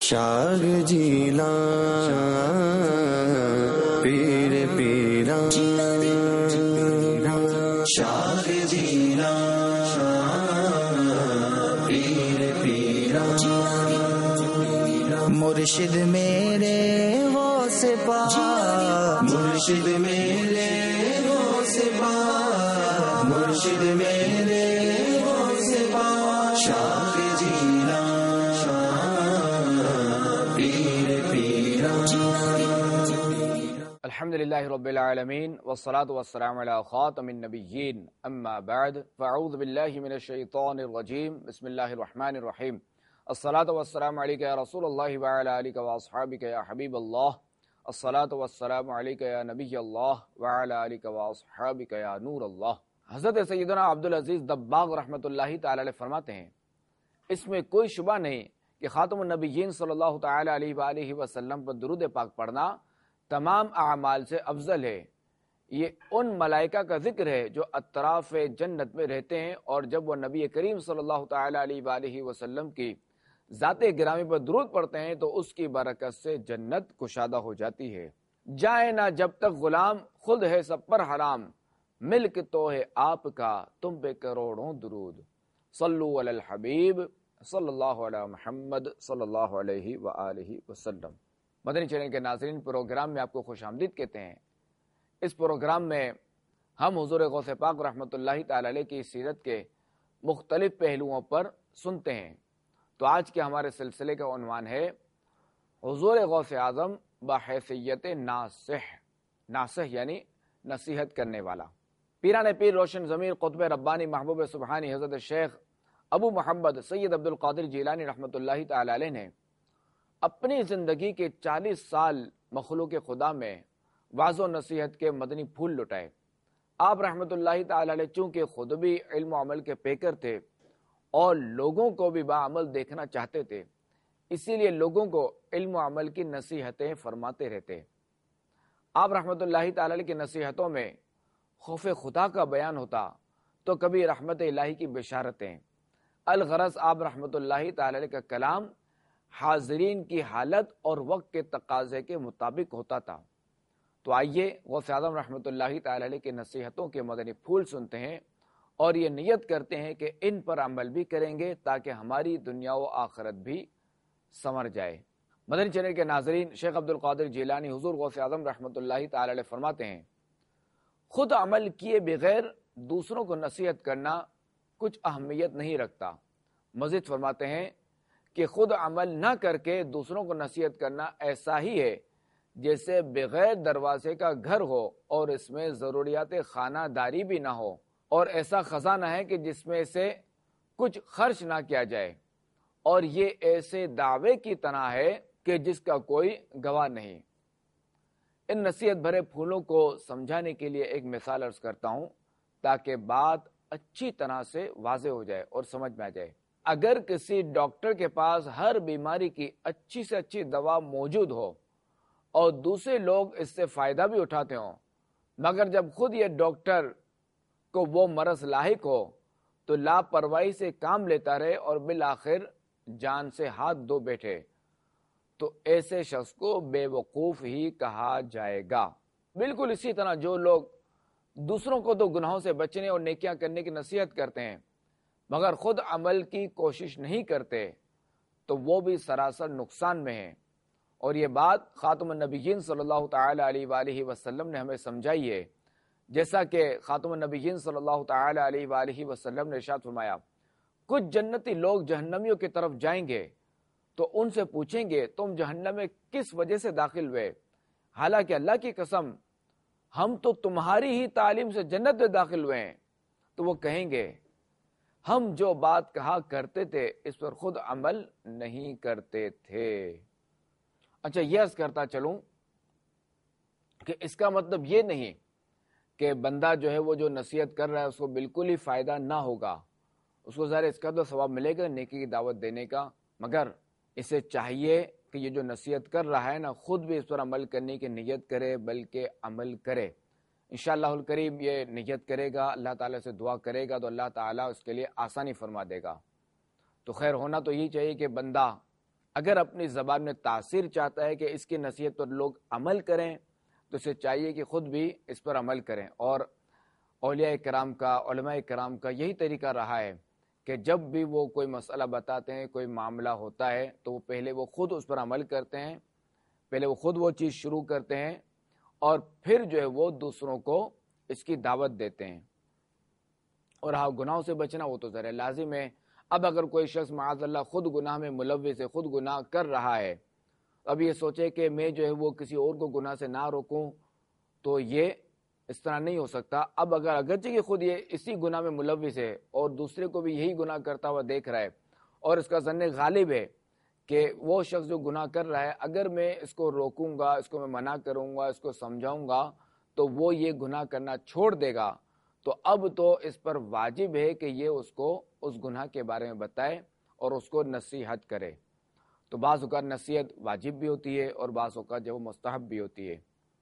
شاہ جیلاں پیر پیراں شاہ جیلاں پیر پیراں مرشد میرے غوث پاک، مرشد میرے غوث پاک، مرشد میرے غوث پاک، شاہ جیلاں پیر پیراں۔ الحمدللہ رب العالمین والصلاة والسلام علی خاتم النبیین، اما بعد فاعوذ باللہ من الشیطان الرجیم، بسم اللہ الرحمن الرحیم۔ الصلاة والسلام علیکہ یا رسول اللہ وعلی آلہ واصحابہ یا حبیب اللہ، الصلاة والسلام علیکہ یا نبی اللہ وعلی آلہ واصحابہ یا نور اللہ۔ حضرت سیدنا عبدالعزیز دباغ رحمۃ اللہ تعالی علیہ فرماتے ہیں، اس میں کوئی شبہ نہیں کہ خاتم النبیین صلی اللہ تعالی علیہ وآلہ وسلم پر درود پاک پڑھنا تمام اعمال سے افضل ہے۔ یہ ان ملائکہ کا ذکر ہے جو اطراف جنت میں رہتے ہیں، اور جب وہ نبی کریم صلی اللہ تعالی علیہ وآلہ وسلم کی ذات گرامی پر درود پڑھتے ہیں تو اس کی برکت سے جنت کشادہ ہو جاتی ہے۔ جائے نہ جب تک غلام، خود ہے سب پر حرام، ملک تو ہے آپ کا تم پہ کروڑوں درود، صلو علی الحبیب صلی اللہ علیہ محمد صلی اللہ علیہ وآلہ وسلم۔ مدنی چینل کے ناظرین، پروگرام میں آپ کو خوش آمدید کہتے ہیں۔ اس پروگرام میں ہم حضور غوث پاک رحمۃ اللہ تعالی علیہ کی سیرت کے مختلف پہلوؤں پر سنتے ہیں۔ تو آج کے ہمارے سلسلے کا عنوان ہے حضور غوث اعظم بحیثیت ناصح۔ ناصح یعنی نصیحت کرنے والا۔ پیران پیر روشن ضمیر قطب ربانی محبوب سبحانی حضرت شیخ ابو محمد سید عبد القادر جیلانی رحمۃ اللہ تعالی علیہ نے اپنی زندگی کے 40 سال مخلوق خدا میں وعظ و نصیحت کے مدنی پھول لٹائے۔ آپ رحمۃ اللہ تعالی علیہ چونکہ خود بھی علم و عمل کے پیکر تھے اور لوگوں کو بھی باعمل دیکھنا چاہتے تھے، اسی لیے لوگوں کو علم و عمل کی نصیحتیں فرماتے رہتے۔ آپ رحمۃ اللہ تعالی علیہ کی نصیحتوں میں خوف خدا کا بیان ہوتا تو کبھی رحمت الہی کی بشارتیں۔ الغرض آپ رحمۃ اللہ تعالی علیہ کا کلام حاضرین کی حالت اور وقت کے تقاضے کے مطابق ہوتا تھا۔ تو آئیے غوث اعظم رحمۃ اللہ تعالی علیہ کی نصیحتوں کے مدنی پھول سنتے ہیں اور یہ نیت کرتے ہیں کہ ان پر عمل بھی کریں گے تاکہ ہماری دنیا و آخرت بھی سنور جائے۔ مدنی چینل کے ناظرین، شیخ عبد القادر جیلانی حضور غوث اعظم رحمۃ اللہ تعالی علیہ فرماتے ہیں، خود عمل کیے بغیر دوسروں کو نصیحت کرنا کچھ اہمیت نہیں رکھتا۔ مزید فرماتے ہیں کہ خود عمل نہ کر کے دوسروں کو نصیحت کرنا ایسا ہی ہے جیسے بغیر دروازے کا گھر ہو اور اس میں ضروریات خانہ داری بھی نہ ہو، اور ایسا خزانہ ہے کہ جس میں سے کچھ خرچ نہ کیا جائے، اور یہ ایسے دعوے کی طرح ہے کہ جس کا کوئی گواہ نہیں۔ ان نصیحت بھرے پھولوں کو سمجھانے کے لیے ایک مثال عرض کرتا ہوں تاکہ بات اچھی طرح سے واضح ہو جائے اور سمجھ میں آ جائے۔ اگر کسی ڈاکٹر کے پاس ہر بیماری کی اچھی سے اچھی دوا موجود ہو اور دوسرے لوگ اس سے فائدہ بھی اٹھاتے ہوں، مگر جب خود یہ ڈاکٹر کو وہ مرض لاحق ہو تو لاپرواہی سے کام لیتا رہے اور بالآخر جان سے ہاتھ دھو بیٹھے، تو ایسے شخص کو بے وقوف ہی کہا جائے گا۔ بالکل اسی طرح جو لوگ دوسروں کو تو گناہوں سے بچنے اور نیکیاں کرنے کی نصیحت کرتے ہیں مگر خود عمل کی کوشش نہیں کرتے تو وہ بھی سراسر نقصان میں ہیں، اور یہ بات خاتم النبیین صلی اللہ تعالی علیہ وآلہ وسلم نے ہمیں سمجھائی ہے۔ جیسا کہ خاتم النبیین صلی اللہ تعالی علیہ وآلہ وسلم نے ارشاد فرمایا، کچھ جنتی لوگ جہنمیوں کی طرف جائیں گے تو ان سے پوچھیں گے تم جہنم میں کس وجہ سے داخل ہوئے، حالانکہ اللہ کی قسم ہم تو تمہاری ہی تعلیم سے جنت میں داخل ہوئے ہیں۔ تو وہ کہیں گے ہم جو بات کہا کرتے تھے اس پر خود عمل نہیں کرتے تھے۔ اچھا، یہ عرض کرتا چلوں کہ اس کا مطلب یہ نہیں کہ بندہ جو ہے وہ جو نصیحت کر رہا ہے اس کو بالکل ہی فائدہ نہ ہوگا، اس کو ظاہر اس کا تو ثواب ملے گا نیکی کی دعوت دینے کا، مگر اسے چاہیے کہ یہ جو نصیحت کر رہا ہے نا خود بھی اس پر عمل کرنے کی نیت کرے، بلکہ عمل کرے۔ انشاءاللہ الکریم یہ نیت کرے گا، اللہ تعالیٰ سے دعا کرے گا تو اللہ تعالیٰ اس کے لیے آسانی فرما دے گا۔ تو خیر ہونا تو یہی چاہیے کہ بندہ اگر اپنی زبان میں تاثیر چاہتا ہے کہ اس کی نصیحت پر لوگ عمل کریں تو اسے چاہیے کہ خود بھی اس پر عمل کریں. اور اولیاء کرام کا، علماء کرام کا یہی طریقہ رہا ہے کہ جب بھی وہ کوئی مسئلہ بتاتے ہیں، کوئی معاملہ ہوتا ہے، تو وہ پہلے وہ خود اس پر عمل کرتے ہیں، پہلے وہ خود وہ چیز شروع کرتے ہیں اور پھر جو ہے وہ دوسروں کو اس کی دعوت دیتے ہیں. اور ہاں، گناہوں سے بچنا وہ تو ذرا لازم ہے. اب اگر کوئی شخص معاذ اللہ خود گناہ میں ملوث ہے، خود گناہ کر رہا ہے، اب یہ سوچے کہ میں جو ہے وہ کسی اور کو گناہ سے نہ روکوں، تو یہ اس طرح نہیں ہو سکتا. اب اگر اگرچہ کہ خود یہ اسی گناہ میں ملوث ہے اور دوسرے کو بھی یہی گناہ کرتا ہوا دیکھ رہا ہے اور اس کا ظن غالب ہے کہ وہ شخص جو گناہ کر رہا ہے، اگر میں اس کو روکوں گا، اس کو میں منع کروں گا، اس کو سمجھاؤں گا تو وہ یہ گناہ کرنا چھوڑ دے گا، تو اب تو اس پر واجب ہے کہ یہ اس کو اس گناہ کے بارے میں بتائے اور اس کو نصیحت کرے. تو بعض اوقات نصیحت واجب بھی ہوتی ہے اور بعض اوقات جو مستحب بھی ہوتی ہے.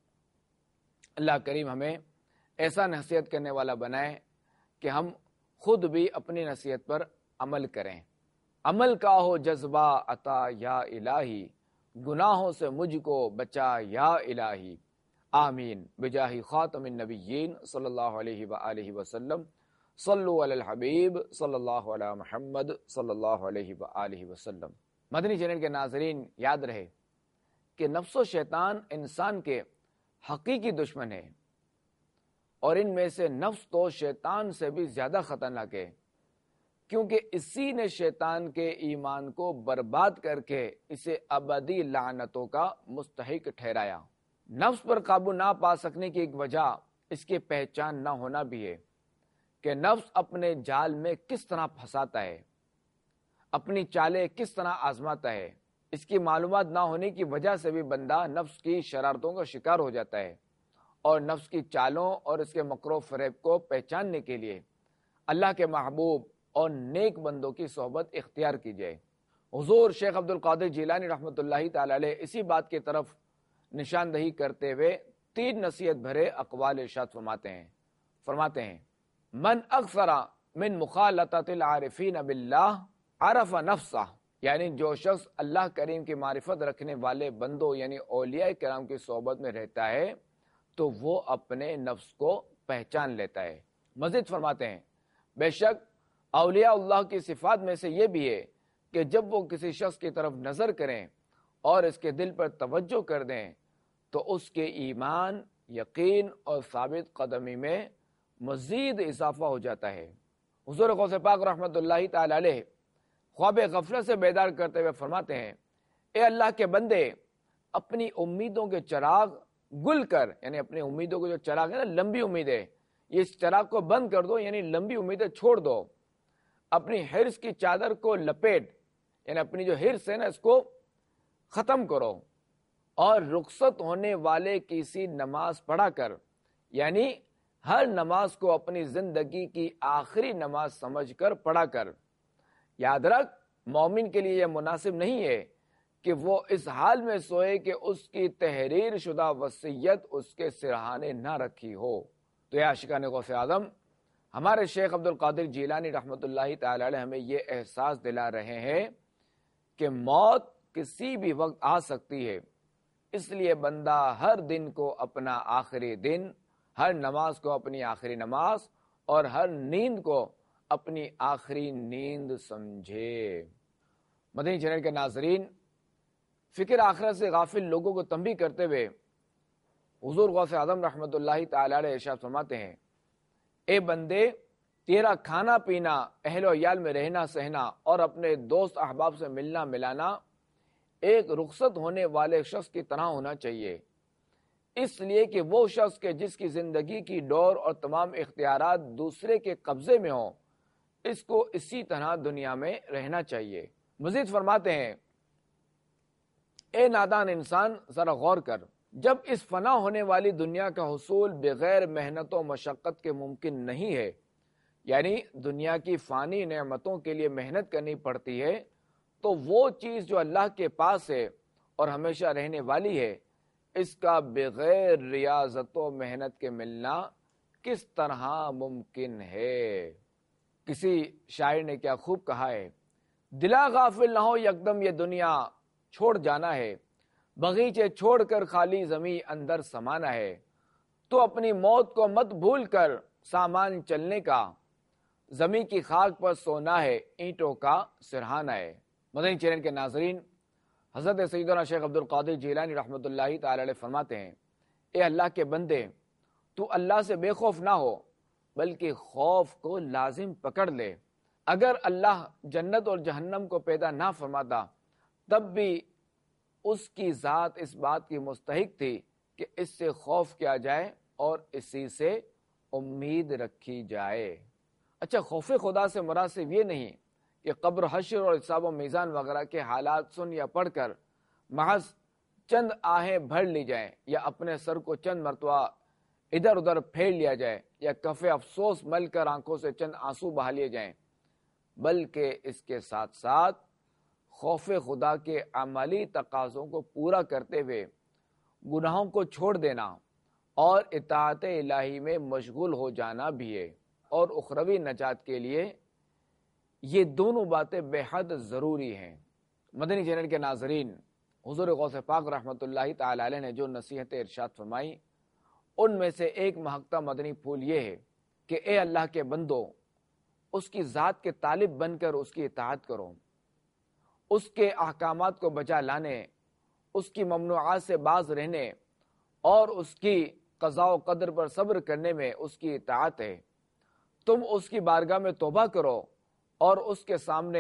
اللہ کریم ہمیں ایسا نصیحت کرنے والا بنائے کہ ہم خود بھی اپنی نصیحت پر عمل کریں. عمل کا ہو جذبہ عطا یا الہی، گناہوں سے مجھ کو بچا یا الہی، آمین بجاہ خاتم النبیین صلی اللہ علیہ وآلہ وسلم. صلو علی الحبیب صلی اللہ علی محمد صلی اللہ علیہ وآلہ وسلم. مدنی چینل کے ناظرین، یاد رہے کہ نفس و شیطان انسان کے حقیقی دشمن ہے، اور ان میں سے نفس تو شیطان سے بھی زیادہ خطرناک ہے، کیونکہ اسی نے شیطان کے ایمان کو برباد کر کے اسے ابدی لعنتوں کا مستحق ٹھہرایا. نفس پر قابو نہ پا سکنے کی ایک وجہ اس کی پہچان نہ ہونا بھی ہے کہ نفس اپنے جال میں کس طرح پھنساتا ہے، اپنی چالیں کس طرح آزماتا ہے. اس کی معلومات نہ ہونے کی وجہ سے بھی بندہ نفس کی شرارتوں کا شکار ہو جاتا ہے، اور نفس کی چالوں اور اس کے مکر و فریب کو پہچاننے کے لیے اللہ کے محبوب اور نیک بندوں کی صحبت اختیار کیجیے. حضور شیخ عبد القادر جیلانی رحمۃ اللہ تعالی علیہ اسی بات کی طرف نشاندہی کرتے ہوئے 3 نصیحت بھرے اقوال ارشاد فرماتے ہیں من اکثر من مخالطۃ العارفین باللہ عرف نفسہ، یعنی جو شخص اللہ کریم کی معرفت رکھنے والے بندوں یعنی اولیاء کرام کی صحبت میں رہتا ہے تو وہ اپنے نفس کو پہچان لیتا ہے. مزید فرماتے ہیں بے شک اولیاء اللہ کی صفات میں سے یہ بھی ہے کہ جب وہ کسی شخص کی طرف نظر کریں اور اس کے دل پر توجہ کر دیں تو اس کے ایمان، یقین اور ثابت قدمی میں مزید اضافہ ہو جاتا ہے. حضور غوث پاک رحمۃ اللہ تعالی علیہ خواب غفلت سے بیدار کرتے ہوئے فرماتے ہیں اے اللہ کے بندے، اپنی امیدوں کے چراغ گل کر، یعنی اپنی امیدوں کے جو چراغ ہے نا، لمبی امیدیں، یہ اس چراغ کو بند کر دو، یعنی لمبی امیدیں چھوڑ دو. اپنی حرص کی چادر کو لپیٹ، یعنی اپنی جو حرص ہے نا اس کو ختم کرو، اور رخصت ہونے والے کسی نماز پڑھا کر، یعنی ہر نماز کو اپنی زندگی کی آخری نماز سمجھ کر پڑھا کر. یاد رکھ، مومن کے لیے یہ مناسب نہیں ہے کہ وہ اس حال میں سوئے کہ اس کی تحریر شدہ وصیت اس کے سرہانے نہ رکھی ہو. تو یا عاشقان غوث اعظم، ہمارے شیخ عبد القادر جیلانی رحمۃ اللہ تعالی علیہ ہمیں یہ احساس دلا رہے ہیں کہ موت کسی بھی وقت آ سکتی ہے، اس لیے بندہ ہر دن کو اپنا آخری دن، ہر نماز کو اپنی آخری نماز اور ہر نیند کو اپنی آخری نیند سمجھے. مدنی چینل کے ناظرین، فکر آخرت سے غافل لوگوں کو تنبیہ کرتے ہوئے حضور غوث اعظم رحمۃ اللہ تعالی علیہ ارشاد فرماتے ہیں اے بندے، تیرا کھانا پینا، اہل و عیال میں رہنا سہنا اور اپنے دوست احباب سے ملنا ملانا ایک رخصت ہونے والے شخص کی طرح ہونا چاہیے، اس لیے کہ وہ شخص کے جس کی زندگی کی ڈور اور تمام اختیارات دوسرے کے قبضے میں ہوں، اس کو اسی طرح دنیا میں رہنا چاہیے. مزید فرماتے ہیں اے نادان انسان، ذرا غور کر، جب اس فنا ہونے والی دنیا کا حصول بغیر محنت و مشقت کے ممکن نہیں ہے، یعنی دنیا کی فانی نعمتوں کے لیے محنت کرنی پڑتی ہے، تو وہ چیز جو اللہ کے پاس ہے اور ہمیشہ رہنے والی ہے، اس کا بغیر ریاضت و محنت کے ملنا کس طرح ممکن ہے. کسی شاعر نے کیا خوب کہا ہے، دلا غافل نہ ہو یکدم یہ دنیا، چھوڑ جانا ہے، بغیچے چھوڑ کر خالی زمیں اندر سمانا ہے، تو اپنی موت کو مت بھول کر سامان چلنے کا، زمین کی خاک پر سونا ہے، اینٹوں کا سرہانا ہے۔ مدنی چینل کے ناظرین، حضرت سیدنا شیخ عبد القادر جیلانی رحمۃ اللہ تعالی علیہ فرماتے ہیں، اے اللہ کے بندے، تو اللہ سے بے خوف نہ ہو بلکہ خوف کو لازم پکڑ لے۔ اگر اللہ جنت اور جہنم کو پیدا نہ فرماتا تب بھی اس کی ذات اس بات کی مستحق تھی کہ اس سے خوف کیا جائے اور اسی سے امید رکھی جائے۔ اچھا، خوف خدا سے مراد صرف یہ نہیں کہ قبر، حشر اور حساب و میزان وغیرہ کے حالات سن یا پڑھ کر محض چند آہیں بھر لی جائیں، یا اپنے سر کو چند مرتبہ ادھر ادھر پھیر لیا جائے، یا کف افسوس مل کر آنکھوں سے چند آنسو بہا لیے جائیں، بلکہ اس کے ساتھ ساتھ خوف خدا کے عملی تقاضوں کو پورا کرتے ہوئے گناہوں کو چھوڑ دینا اور اطاعت الہی میں مشغول ہو جانا بھی ہے، اور اخروی نجات کے لیے یہ دونوں باتیں بے حد ضروری ہیں۔ مدنی چینل کے ناظرین، حضور غوث پاک رحمۃ اللہ تعالی علیہ نے جو نصیحت ارشاد فرمائی، ان میں سے ایک مہکتا مدنی پھول یہ ہے کہ اے اللہ کے بندو، اس کی ذات کے طالب بن کر اس کی اطاعت کرو، اس کے احکامات کو بجا لانے، اس کی ممنوعات سے باز رہنے اور اس کی قضاء و قدر پر صبر کرنے میں اس کی اطاعت ہے۔ تم اس کی بارگاہ میں توبہ کرو اور اس کے سامنے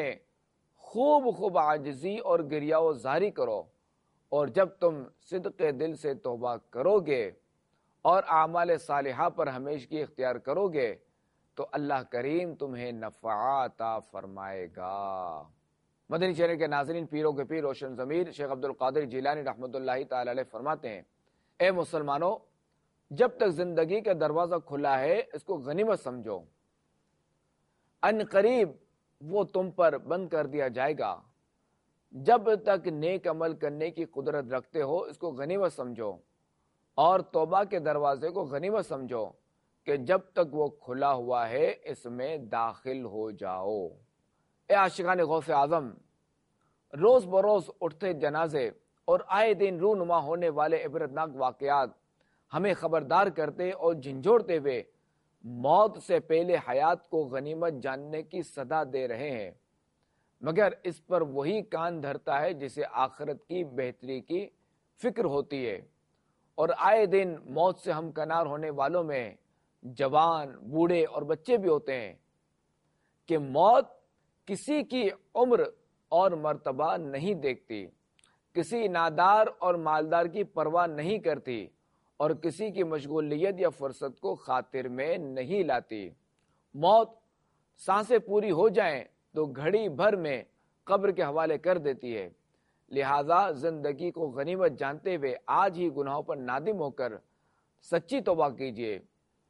خوب عاجزی اور گریہ و زاری کرو، اور جب تم صدق دل سے توبہ کرو گے اور اعمال صالحہ پر ہمیشگی اختیار کرو گے تو اللہ کریم تمہیں نفع عطا فرمائے گا۔ مدنی چینل کے ناظرین، پیروں کے پیر روشن ضمیر شیخ عبد القادر جیلانی رحمۃ اللہ تعالی علیہ فرماتے ہیں، اے مسلمانوں، جب تک زندگی کا دروازہ کھلا ہے اس کو غنیمت سمجھو، ان قریب وہ تم پر بند کر دیا جائے گا۔ جب تک نیک عمل کرنے کی قدرت رکھتے ہو اس کو غنیمت سمجھو، اور توبہ کے دروازے کو غنیمت سمجھو کہ جب تک وہ کھلا ہوا ہے اس میں داخل ہو جاؤ۔ اے عاشقان غوث اعظم، روز بروز اٹھتے جنازے اور آئے دن رونما ہونے والے عبرتناک واقعات ہمیں خبردار کرتے اور جھنجھوڑتے ہوئے موت سے پہلے حیات کو غنیمت جاننے کی صدا دے رہے ہیں، مگر اس پر وہی کان دھرتا ہے جسے آخرت کی بہتری کی فکر ہوتی ہے۔ اور آئے دن موت سے ہمکنار ہونے والوں میں جوان، بوڑھے اور بچے بھی ہوتے ہیں کہ موت کسی کی عمر اور مرتبہ نہیں دیکھتی، کسی نادار اور مالدار کی پرواہ نہیں کرتی، اور کسی کی مشغولیت یا فرصت کو خاطر میں نہیں لاتی۔ موت سانسیں پوری ہو جائیں تو گھڑی بھر میں قبر کے حوالے کر دیتی ہے، لہذا زندگی کو غنیمت جانتے ہوئے آج ہی گناہوں پر نادم ہو کر سچی توبہ کیجیے،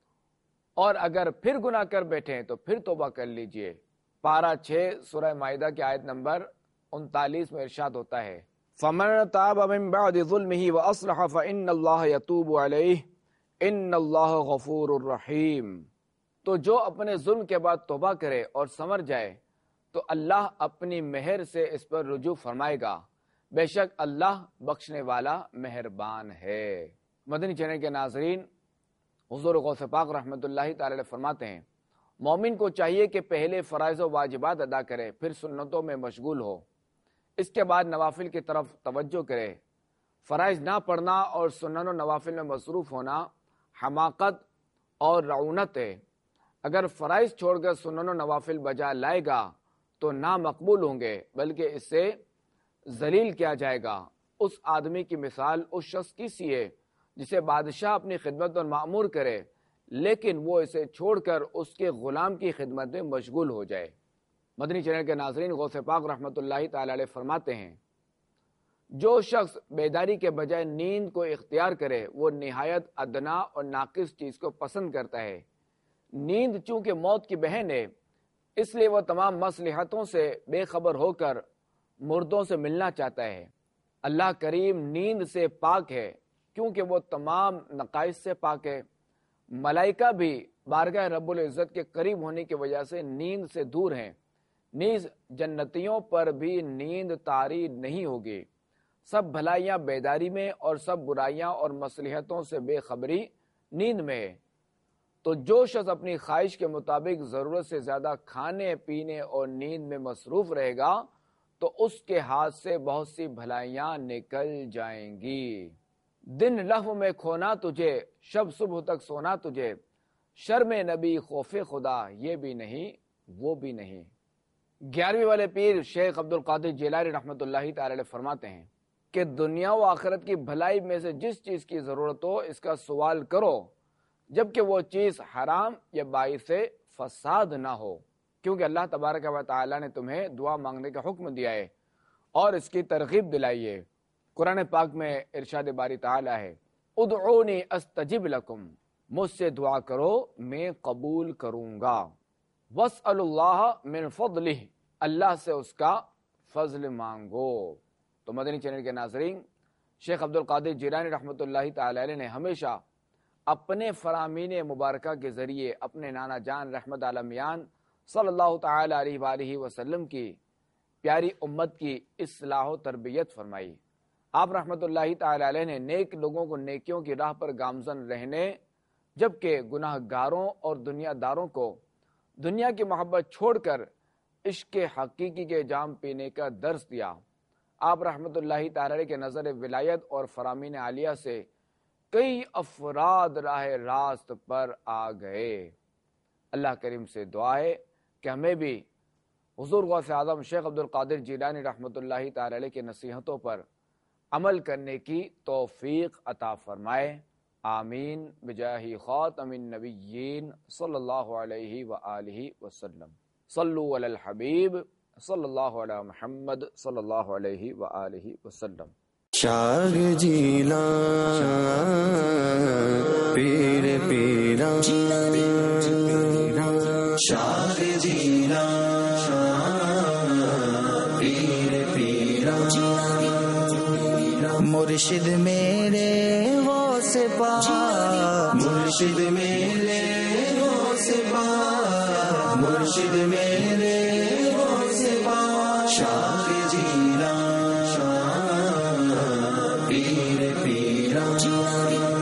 اور اگر پھر گناہ کر بیٹھیں تو پھر توبہ کر لیجیے۔ پارہ 6 سورہ مائدہ کی آیت نمبر 39 میں ارشاد ہوتا ہے، فَمَن تَابَ مِن بَعْدِ ظُلْمِهِ وَأَصْلَحَ فَإِنَّ اللَّهَ يَتُوبُ عَلَيْهِ إِنَّ اللَّهَ غَفُورٌ رَحِيمٌ۔ تو جو اپنے ظلم کے بعد توبہ کرے اور سنور جائے تو اللہ اپنی مہر سے اس پر رجوع فرمائے گا، بے شک اللہ بخشنے والا مہربان ہے۔ مدنی چینل کے ناظرین، حضور غوث پاک رحمۃ اللہ تعالی علیہ فرماتے ہیں، مومن کو چاہیے کہ پہلے فرائض و واجبات ادا کرے، پھر سنتوں میں مشغول ہو، اس کے بعد نوافل کی طرف توجہ کرے۔ فرائض نہ پڑھنا اور سنن و نوافل میں مصروف ہونا حماقت اور رعونت ہے۔ اگر فرائض چھوڑ کر سنن و نوافل بجا لائے گا تو نہ مقبول ہوں گے بلکہ اس سے ذلیل کیا جائے گا۔ اس آدمی کی مثال اس شخص کی سی ہے جسے بادشاہ اپنی خدمت اور مأمور کرے لیکن وہ اسے چھوڑ کر اس کے غلام کی خدمت میں مشغول ہو جائے۔ مدنی چینل کے ناظرین، غوث پاک رحمۃ اللہ تعالی علیہ فرماتے ہیں، جو شخص بیداری کے بجائے نیند کو اختیار کرے وہ نہایت ادنا اور ناقص چیز کو پسند کرتا ہے۔ نیند چونکہ موت کی بہن ہے اس لیے وہ تمام مصلحتوں سے بے خبر ہو کر مردوں سے ملنا چاہتا ہے۔ اللہ کریم نیند سے پاک ہے کیونکہ وہ تمام نقائص سے پاک ہے۔ ملائکہ بھی بارگاہ رب العزت کے قریب ہونے کی وجہ سے نیند سے دور ہیں، نیز جنتیوں پر بھی نیند طاری نہیں ہوگی۔ سب بھلائیاں بیداری میں اور سب برائیاں اور مصلحتوں سے بے خبری نیند میں ہے۔ تو جو شخص اپنی خواہش کے مطابق ضرورت سے زیادہ کھانے پینے اور نیند میں مصروف رہے گا تو اس کے ہاتھ سے بہت سی بھلائیاں نکل جائیں گی۔ دن لہو میں کھونا تجھے، شب صبح تک سونا تجھے، شرم نبی خوف خدا یہ بھی نہیں وہ بھی نہیں۔ 11ویں والے پیر شیخ عبد القادر جیلانی رحمۃ اللہ تعالی علیہ فرماتے ہیں کہ دنیا و آخرت کی بھلائی میں سے جس چیز کی ضرورت ہو اس کا سوال کرو، جبکہ وہ چیز حرام یا باعث فساد نہ ہو، کیونکہ اللہ تبارک و تعالی نے تمہیں دعا مانگنے کا حکم دیا ہے اور اس کی ترغیب دلائی ہے۔ قرآن پاک میں ارشاد باری تعالی ہے، ادعونی استجب لکم، مجھ سے دعا کرو میں قبول کروں گا، واسأل اللہ من فضلہ، اللہ سے اس کا فضل مانگو۔ تو مدنی چینل کے ناظرین، شیخ عبد القادر جیلانی رحمۃ اللہ تعالی علیہ نے ہمیشہ اپنے فرامین مبارکہ کے ذریعے اپنے نانا جان رحمت عالمیان صلی اللہ تعالی علیہ وآلہ وسلم کی پیاری امت کی اصلاح و تربیت فرمائی۔ آپ رحمت اللہ تعالی علیہ نے نیک لوگوں کو نیکیوں کی راہ پر گامزن رہنے، جبکہ گناہ گاروں اور دنیا داروں کو دنیا کی محبت چھوڑ کر عشق حقیقی کے جام پینے کا درس دیا۔ آپ رحمت اللہ تعالی کے نظر ولایت اور فرامین عالیہ سے کئی افراد راہ راست پر آ گئے۔ اللہ کریم سے دعا ہے کہ ہمیں بھی حضور غوث اعظم شیخ عبد القادر جیلانی رحمۃ اللہ تعالی علیہ کی نصیحتوں پر عمل کرنے کی توفیق عطا فرمائے، آمین بجاہ خاتم النبیین صلی اللہ علیہ وآلہ وسلم۔ صلو علی الحبیب صلی اللہ علی محمد صلی اللہ علیہ وآلہ وسلم۔ شاہ جیلان پیر پیران، شاہ جیلان پیر پیران، مرشد میرے غوث پاک، مرشد میرے غوث پاک، مرشد میرے غوث پاک، شاہ جیلان پیر پیران۔